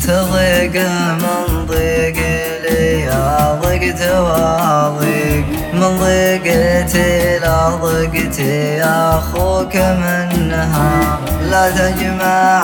تضيق من ضيق لي ضقت واضيق من ضيقتي لا ضقتي يا أخوك منها لا تجمع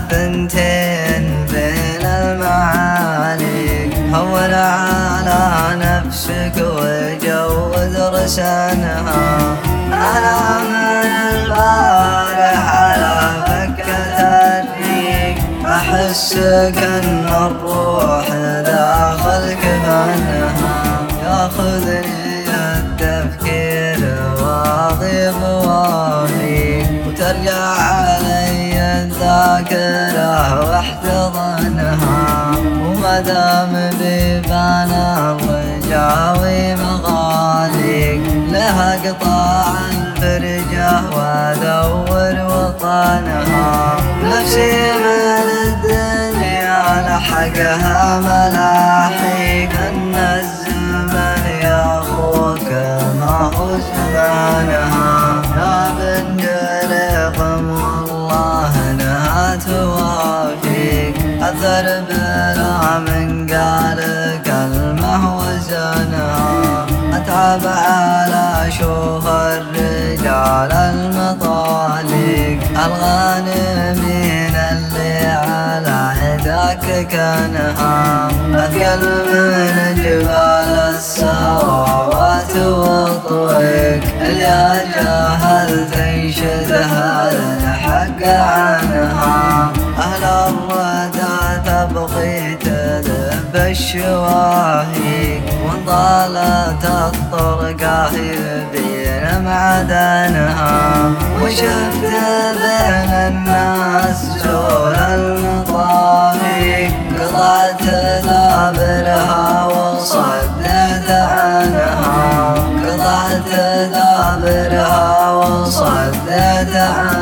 الثنتين بين المعاليق هون على نفسك وجوز رسانها أنا من البارح على فكة الريق أحسك أن الروح داخل كفنها ياخذني التفكير واضيق وافيق وترجع علي الذاكرة واحتضنها ومدام بيبان الرجاوي مغاليق لها قطاع الفرجة وادور وطنها نفسي من الدنيا لحقها ملاحيق ان الزمن يا اخوك ما هو زمانها يا بن جريقم والله انها توافيق الدرب لا من قال كلمه وزنها اتعب على شوف الرجال المطالق الغانمين اللي على عداك كانها اثقل من جبال السماوات والطريق اللي جاهل تنشدها الحق عنها اهل الردى تبغي تذب الشواهيق وان ضالت الطرقة يبين معدنها وشفت بين الناس جول المطاريق قطعت دابرها وصدت عنها قطعت دابرها وصدت عنها